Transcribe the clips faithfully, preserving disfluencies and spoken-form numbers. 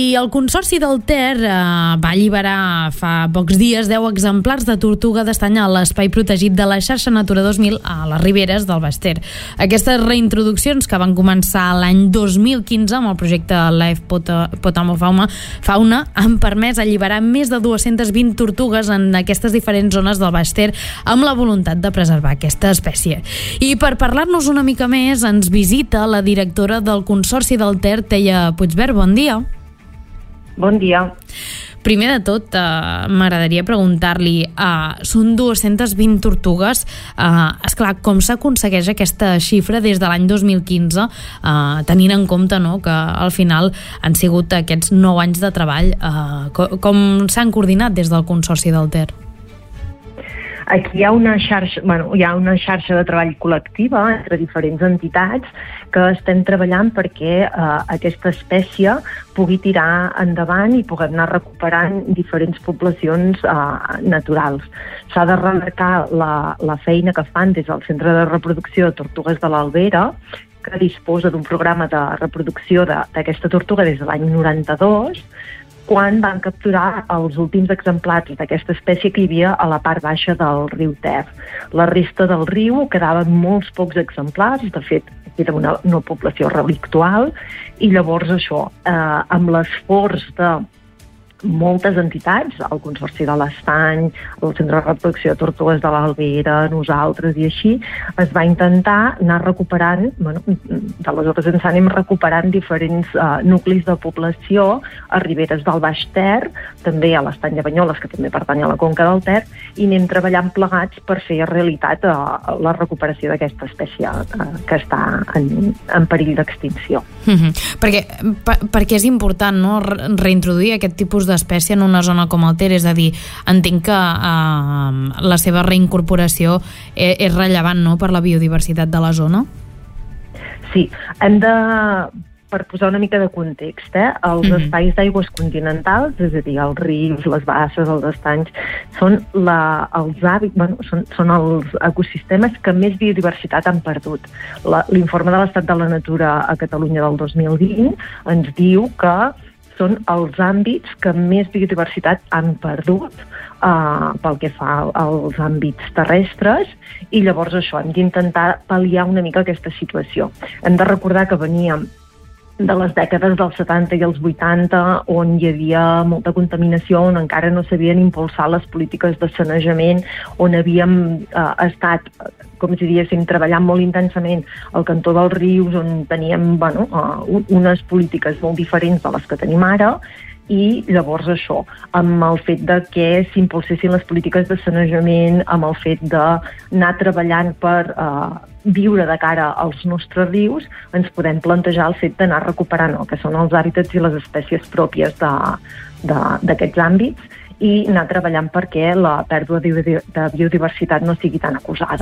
I el Consorci del Ter eh, va alliberar fa pocs dies deu exemplars de tortuga d'estany a l'espai protegit de la xarxa Natura dos mil a les riberes del Baix Ter. Aquestes reintroduccions, que van començar l'any dos mil quinze amb el projecte Life Potamofauna, fauna, han permès alliberar més de dues-centes vint tortugues en aquestes diferents zones del Baix Ter amb la voluntat de preservar aquesta espècie. I per parlar-nos una mica més ens visita la directora del Consorci del Ter, Teia Puigvert. Bon dia. Bon dia. Primer de tot, eh, m'agradaria preguntar-li, eh, són dues-centes vint tortugues, eh, esclar, com s'aconsegueix aquesta xifra des de l'any dos mil quinze, eh, tenint en compte, no, que al final han sigut aquests nou anys de treball, eh, com, com s'han coordinat des del Consorci del Ter? Aquí hi ha una xarxa, bueno, hi ha una xarxa de treball col·lectiva entre diferents entitats que estem treballant perquè eh, aquesta espècie pugui tirar endavant i puguem anar recuperant diferents poblacions eh, naturals. S'ha de remarcar la, la feina que fan des del Centre de Reproducció de Tortugues de l'Albera, que disposa d'un programa de reproducció d'aquesta tortuga des de l'any noranta-dos, quan van capturar els últims exemplars d'aquesta espècie que hi havia a la part baixa del riu Ter. La resta del riu quedaven molts pocs exemplars, de fet, era una, una població relictual, i llavors això, eh, amb l'esforç de moltes entitats, el Consorci de l'Estany, el Centre de Reproducció de Tortugues de l'Albera, nosaltres i així, es va intentar anar recuperant, bueno, d'aleshores ens anem recuperant diferents uh, nuclis de població a riberes del Baix Ter, també a l'Estany de Banyoles, que també pertany a la Conca del Ter, i anem treballant plegats per fer realitat uh, la recuperació d'aquesta espècie uh, que està en, en perill d'extinció. Mm-hmm. Perquè, per, perquè és important, no?, reintroduir aquest tipus d'espècie en una zona com el Ter, és a dir, entenc que eh, la seva reincorporació és, és rellevant, no?, per la biodiversitat de la zona? Sí, hem de, per posar una mica de context, eh, els mm-hmm. espais d'aigües continentals, és a dir, els rius, les basses, els estanys, són, la, els, hàbits, bueno, són, són els ecosistemes que més biodiversitat han perdut. La, l'informe de l'estat de la natura a Catalunya del dos mil vint ens diu que són els àmbits que més biodiversitat han perdut uh, pel que fa als àmbits terrestres, i llavors això, hem d'intentar pal·liar una mica aquesta situació. Hem de recordar que veníem de les dècades dels setanta i els vuitanta, on hi havia molta contaminació, on encara no s'havien impulsat les polítiques de sanejament, on havíem eh, estat, com si diguéssim, treballant molt intensament al cantó dels rius, on teníem, bueno, uh, unes polítiques molt diferents de les que tenim ara, i llavors això, amb el fet de que s'impulsessin les polítiques de sanejament, amb el fet d'anar treballant per eh, viure de cara als nostres rius, ens podem plantejar el fet d'anar recuperant el que són els hàbitats i les espècies pròpies d'aquests àmbits, i anar treballant perquè la pèrdua de biodiversitat no sigui tan acusada.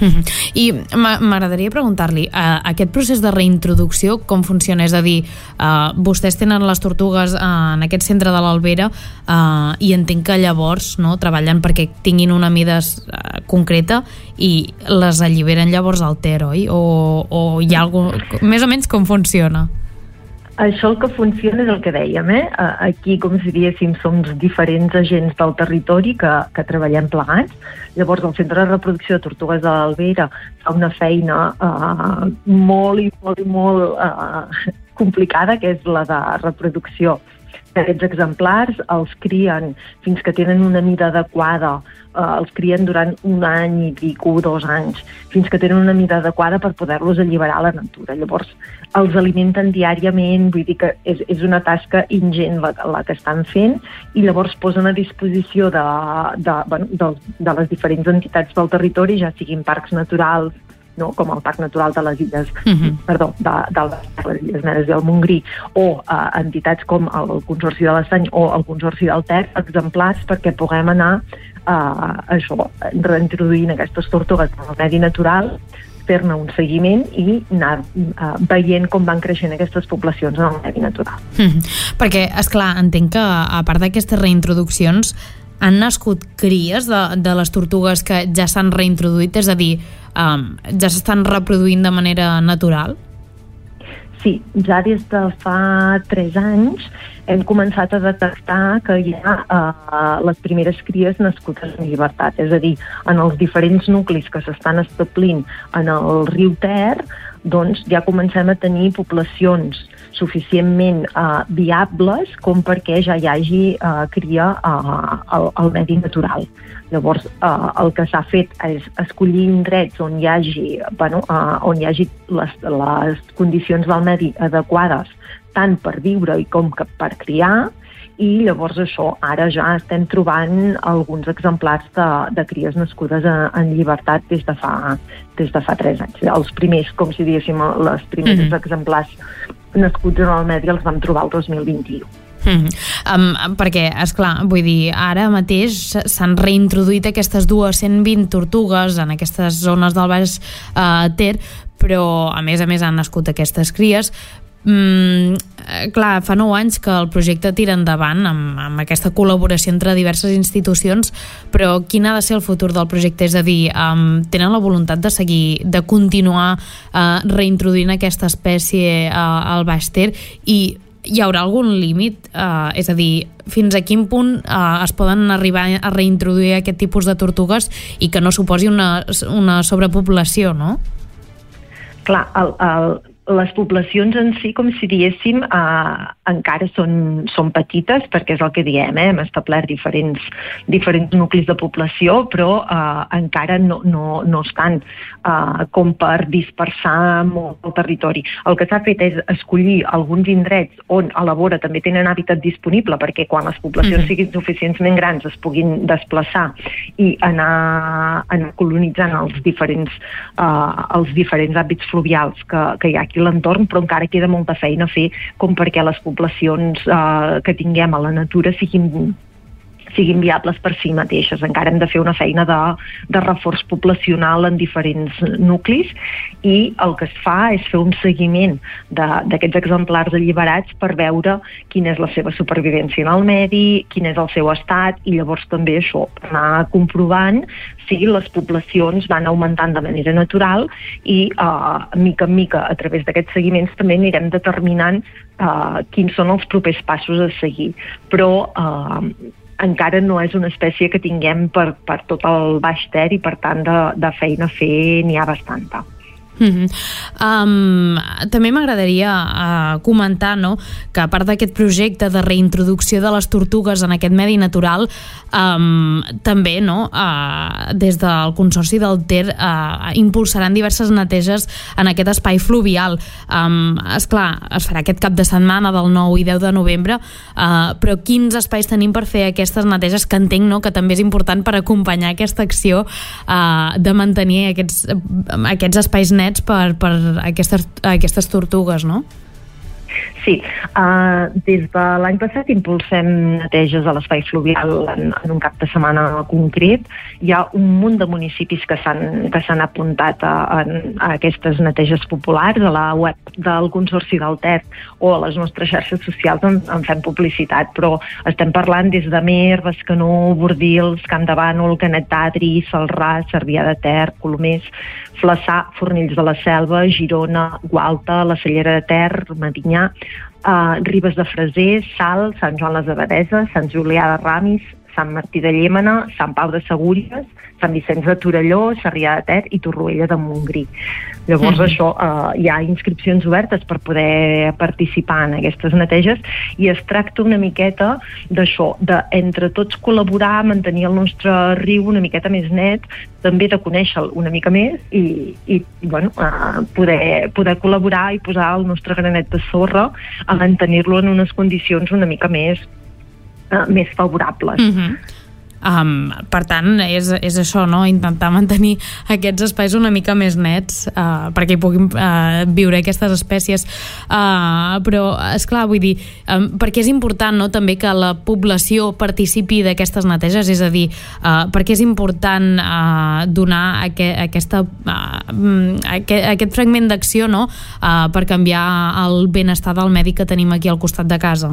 I m'agradaria preguntar-li, uh, aquest procés de reintroducció com funciona? És a dir, uh, vostès tenen les tortugues uh, en aquest centre de l'Albera uh, i entenc que llavors, no, treballen perquè tinguin una mida uh, concreta i les alliberen llavors al Ter, oi? O, o hi ha algú... Més o menys com funciona? Això el que funciona és el que dèiem, eh? Aquí, com si diguéssim, som diferents agents del territori que, que treballem plegats. Llavors, el Centre de Reproducció de Tortugues de l'Albera fa una feina uh, molt i molt i molt uh, complicada, que és la de reproducció d'aquests exemplars. Els crien fins que tenen una mida adequada, eh, els crien durant un any i pico, dos anys, fins que tenen una mida adequada per poder-los alliberar a la natura. Llavors, els alimenten diàriament, vull dir que és, és una tasca ingent la, la que estan fent, i llavors posen a disposició de, de, bueno, de, de les diferents entitats del territori, ja siguin parcs naturals, no, com el Parc Natural de les Illes, uh-huh. perdó, de, de les Illes Medes i el Montgrí, o uh, entitats com el Consorci de l'Estany o el Consorci del Ter, exemplars perquè puguem anar uh, això, reintroduint aquestes tortugues en el medi natural, fer-ne un seguiment i anar uh, veient com van creixent aquestes poblacions en el medi natural. Uh-huh. Perquè, esclar, entenc que a part d'aquestes reintroduccions han nascut cries de, de les tortugues que ja s'han reintroduït, és a dir, um, ja s'estan reproduint de manera natural? Sí, ja des de fa tres anys hem començat a detectar que hi ha uh, les primeres cries nascudes en llibertat, és a dir, en els diferents nuclis que s'estan establint en el riu Ter, doncs ja comencem a tenir poblacions suficientment uh, viables com perquè ja hi hagi uh, cria uh, al, al medi natural. Llavors, uh, el que s'ha fet és escollir indrets on hi hagi, bueno, uh, on hi hagi les, les condicions del medi adequades tant per viure i com que per criar, i llavors això, ara ja estem trobant alguns exemplars de, de cries nascudes a, en llibertat des de fa des de fa tres anys. Els primers, com si diguéssim, els primers mm-hmm. exemplars nascuts en el medi els vam trobar el dos mil vint-i-u. Mm. Um, perquè, esclar, vull dir, ara mateix s'han reintroduït aquestes dues-centes vint tortugues en aquestes zones del Baix uh, Ter, però a més a més han nascut aquestes cries. Mm, clar, fa nou anys que el projecte tira endavant amb, amb aquesta col·laboració entre diverses institucions, però quin ha de ser el futur del projecte? És a dir, um, tenen la voluntat de seguir, de continuar uh, reintroduint aquesta espècie uh, al Baix Ter, i hi haurà algun límit? Uh, és a dir, fins a quin punt uh, es poden arribar a reintroduir aquest tipus de tortugues i que no suposi una, una sobrepoblació, no? Clar, el, el, les poblacions en si, com si diguéssim, eh, encara són, són petites, perquè és el que diem, eh? Hem establert diferents, diferents nuclis de població, però eh, encara no, no, no estan eh, com per dispersar molt el territori. El que s'ha fet és escollir alguns indrets on a la vora també tenen hàbitat disponible, perquè quan les poblacions mm-hmm. siguin suficientment grans es puguin desplaçar i anar, anar colonitzant els diferents, eh, els diferents hàbits fluvials que, que hi ha aquí a l'entorn, però encara queda molta feina a fer com perquè les poblacions eh, que tinguem a la natura siguin siguin viables per si mateixes. Encara hem de fer una feina de, de reforç poblacional en diferents nuclis, i el que es fa és fer un seguiment d'aquests exemplars alliberats per veure quina és la seva supervivència en el medi, quin és el seu estat, i llavors també això, anar comprovant si les poblacions van augmentant de manera natural, i uh, mica en mica a través d'aquests seguiments també anirem determinant uh, quins són els propers passos a seguir. Però uh, encara no és una espècie que tinguem per, per tot el Baix Ter, i per tant de, de feina a fer n'hi ha bastanta. Mm-hmm. um, també m'agradaria uh, comentar, no?, que a part d'aquest projecte de reintroducció de les tortugues en aquest medi natural, um, també, no?, uh, des del Consorci del Ter uh, impulsaran diverses neteges en aquest espai fluvial. Um, esclar, es farà aquest cap de setmana del nou i deu de novembre, uh, però quins espais tenim per fer aquestes neteges, que entenc, no?, que també és important per acompanyar aquesta acció uh, de mantenir aquests, aquests espais nets per, per aquestes, aquestes tortugues, no? Sí, uh, des de l'any passat impulsem neteges a l'espai fluvial en, en un cap de setmana concret. Hi ha un munt de municipis que s'han que s'han apuntat a, a, a aquestes neteges populars. A la web del Consorci del Ter o a les nostres xarxes socials en, en fem publicitat, però estem parlant des de Mer, Bescanó, Bordils, Camp de Bànol, Canet d'Adri, Celrà, Cervià de Ter, Colomers, Flaçà, Fornells de la Selva, Girona, Gualta, la Cellera de Ter, Medinyà, uh, Ribes de Freser, Salt, Sant Joan les Abadesses, Sant Julià de Ramis, Sant Martí de Llémena, Sant Pau de Segúries, Sant Vicenç de Torelló, Sarrià de Ter i Torroella de Montgrí. Llavors, mm. això, eh, hi ha inscripcions obertes per poder participar en aquestes neteges, i es tracta una miqueta d'això, de entre tots col·laborar, mantenir el nostre riu una miqueta més net, també de conèixer-lo una mica més, i, i bueno, eh, poder, poder col·laborar i posar el nostre granet de sorra a mantenir-lo en unes condicions una mica més Uh, més favorables. Mm-hmm. Um, per tant, és, és això, no?, intentar mantenir aquests espais una mica més nets uh, perquè hi puguin uh, viure aquestes espècies, uh, però esclar, vull dir, um, perquè és important, no?, també que la població participi d'aquestes neteges, és a dir, uh, perquè és important uh, donar aqu aquesta, uh, aquest, aquest fragment d'acció, no?, uh, per canviar el benestar del medi que tenim aquí al costat de casa.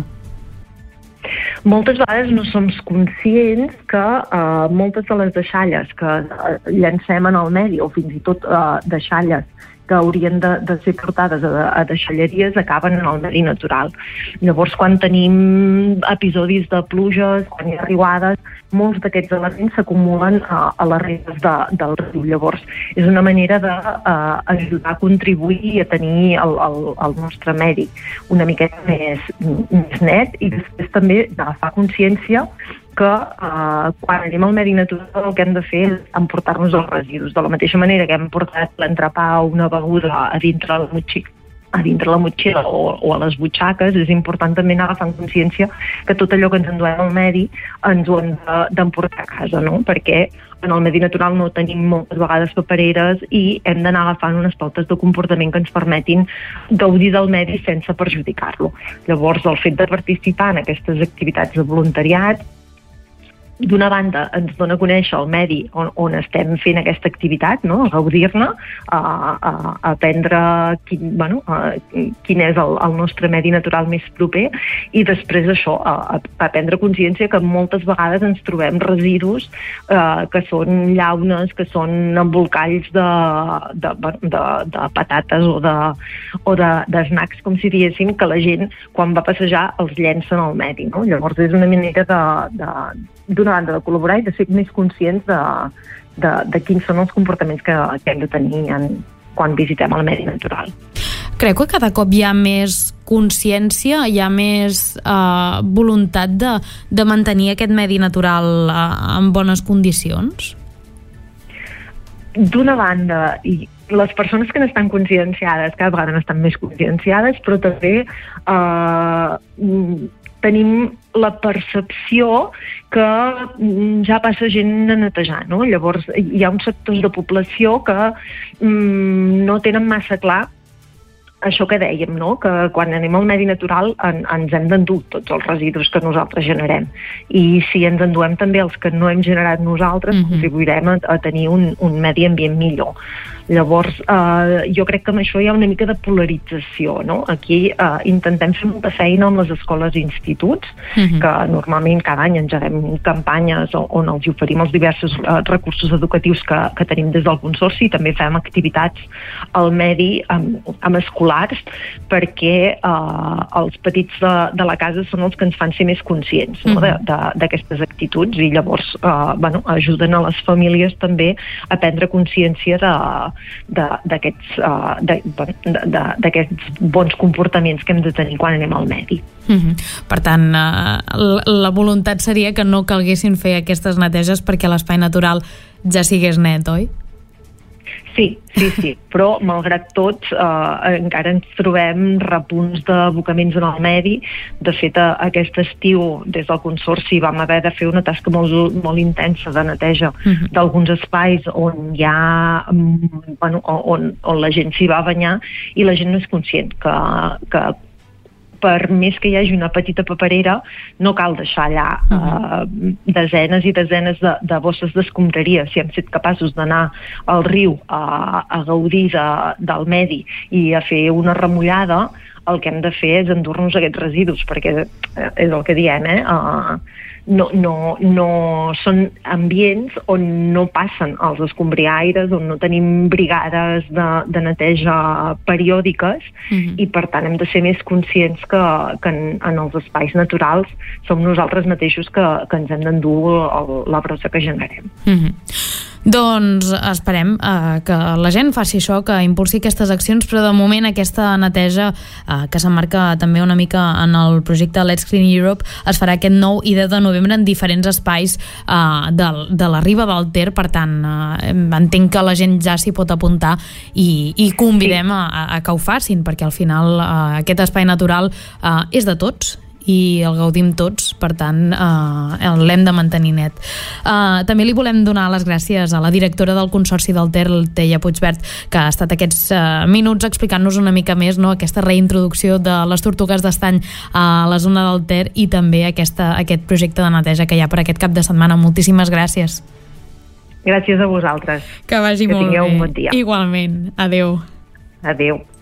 Moltes vegades no som conscients que uh, moltes de les deixalles que uh, llancem en el medi, o fins i tot uh, deixalles que haurien de, de ser portades a, a deixalleries acaben en el medi natural. Llavors, quan tenim episodis de pluges, quan hi ha riuades, molts d'aquests elements s'acumulen a, a les ribes de, del riu. Llavors, és una manera d'ajudar a contribuir i a tenir el, el, el nostre medi una miqueta més, més net, i després també d'agafar consciència que eh, quan anem al medi natural el que hem de fer és emportar-nos els residus. De la mateixa manera que hem portat l'entrepà o una beguda a dintre la motxilla, a dintre la motxilla o, o a les butxaques, és important també anar agafant consciència que tot allò que ens enduem al medi ens ho hem d'emportar a casa, no? Perquè en el medi natural no tenim moltes vegades papereres i hem d'anar agafant unes pautes de comportament que ens permetin gaudir del medi sense perjudicar-lo. Llavors, el fet de participar en aquestes activitats de voluntariat, d'una banda, ens dona a conèixer el medi on, on estem fent aquesta activitat, no? A gaudir-ne, a, a, a aprendre quin, bueno, a, quin és el, el nostre medi natural més proper, i després això, a, a prendre consciència que moltes vegades ens trobem residus eh, que són llaunes, que són embolcalls de, de, de, de patates o de, o de, de snacks, com si diguéssim, que la gent, quan va passejar, els llença en el medi, no? Llavors és una manera de, de d'una banda de col·laborar i de ser més conscients de, de, de quins són els comportaments que, que hem de tenir en, quan visitem el medi natural. Creu que cada cop hi ha més consciència, hi ha més eh, voluntat de, de mantenir aquest medi natural eh, en bones condicions? D'una banda, i les persones que n'estan conscienciades cada vegada n'estan més conscienciades, però també eh, tenim la percepció que ja passa gent a netejar, no? Llavors hi ha uns sectors de població que mm, no tenen massa clar això que dèiem, no? Que quan anem al medi natural en, ens hem d'endur tots els residus que nosaltres generem, i si ens enduem també els que no hem generat nosaltres, mm-hmm. contribuirem a, a tenir un, un medi ambient millor. Llavors, eh, jo crec que amb això hi ha una mica de polarització, no? Aquí eh, intentem fer molta feina amb les escoles i instituts, mm-hmm. que normalment cada any engeguem campanyes on els oferim els diversos eh, recursos educatius que, que tenim des del Consorci, i també fem activitats al medi amb, amb escolars, perquè eh, els petits de, de la casa són els que ens fan ser més conscients, no? mm-hmm. d'aquestes actituds, i llavors eh, bueno, ajuden a les famílies també a prendre consciència de d'aquests uh, de, de, de, d'aquests bons comportaments que hem de tenir quan anem al medi. Mm-hmm. Per tant, uh, la, la voluntat seria que no calguessin fer aquestes neteges perquè l'espai natural ja sigués net, oi? Sí, sí, sí, però malgrat tot eh, encara ens trobem repunts d'abocaments en el medi. De fet, aquest estiu des del Consorci vam haver de fer una tasca molt, molt intensa de neteja uh-huh. d'alguns espais on hi ha, bueno, on, on la gent s'hi va banyar, i la gent no és conscient que, que per més que hi hagi una petita paperera, no cal deixar allà uh, desenes i desenes de, de bosses d'escombraria. Si hem estat capaços d'anar al riu a, a gaudir de, del medi i a fer una remullada, el que hem de fer és endur-nos aquests residus, perquè és el que diem, eh? Uh, no, no, no són ambients on no passen els escombriaires, on no tenim brigades de, de neteja periòdiques, mm-hmm. i per tant hem de ser més conscients que, que en, en els espais naturals som nosaltres mateixos que, que ens hem d'endur el, la brossa que generem. Mm-hmm. Doncs esperem eh, que la gent faci això, que impulsi aquestes accions, però de moment aquesta neteja eh, que s'emmarca també una mica en el projecte Let's Clean Europe es farà aquest nou i deu de novembre en diferents espais eh, de, de la riba del Ter. Per tant, eh, entenc que la gent ja s'hi pot apuntar, i, i convidem sí. a, a que ho facin, perquè al final eh, aquest espai natural eh, és de tots i el gaudim tots, per tant eh, l'hem de mantenir net. Eh, també li volem donar les gràcies a la directora del Consorci del Ter, Teia Puigvert, que ha estat aquests eh, minuts explicant-nos una mica més, no?, aquesta reintroducció de les tortugues d'estany a la zona del Ter, i també aquesta, aquest projecte de neteja que hi ha per aquest cap de setmana. Moltíssimes gràcies. Gràcies a vosaltres. Que vagi que molt bé. Que tingueu un bon dia. Igualment. Adéu. Adéu.